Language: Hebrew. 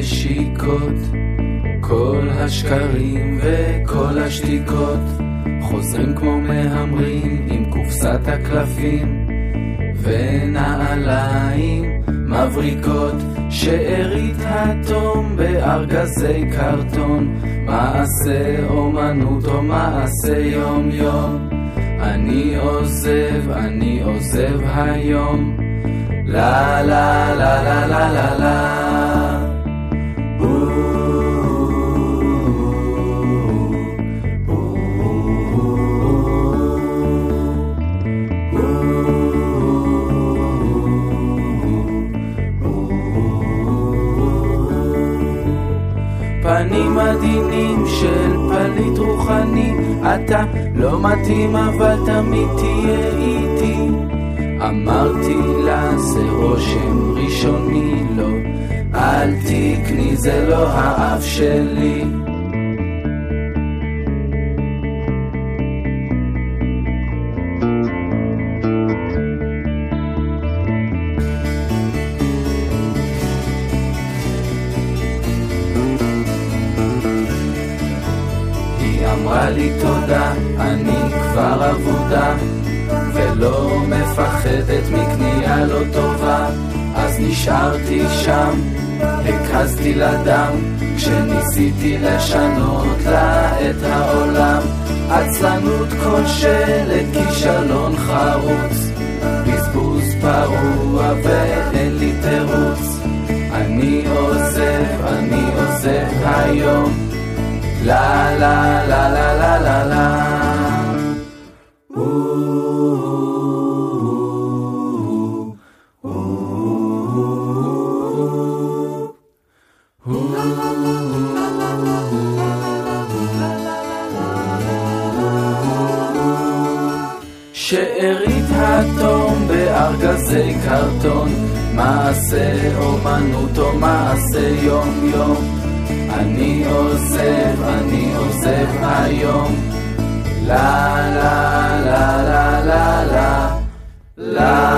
נשיקות, כל השקרים וכל השתיקות חוזרים כמו מהמרים עם קופסת הקלפים ונעליים מבריקות, שארית התום בארגזי קרטון, מעשה אומנות או מעשה יום יום. אני עוזב היום, לה לה לה לה לה לה לה. פנים עדינים של פליט רוחני, אתה לא מתאים אבל תמיד תהיה איתי. אמרתי לה זה רושם ראשוני, לא אל תקני זה לא האף שלי. אמרה לי תודה, אני כבר עבודה ולא מפחדת מקנייה לא טובה. אז נשארתי שם, הקזתי לדם כשניסיתי לשנות לה את העולם. עצלנות כושלת, כישלון חרוץ, בזבוז פרוע ואין לי תירוץ. אני עוזב היום, לה לה לה לה לה לה לה. שארית התום בארגזי קרטון, מעשה אומנות או מעשה יום יום. אני עוזב היום, לה לה לה לה לה לה לה.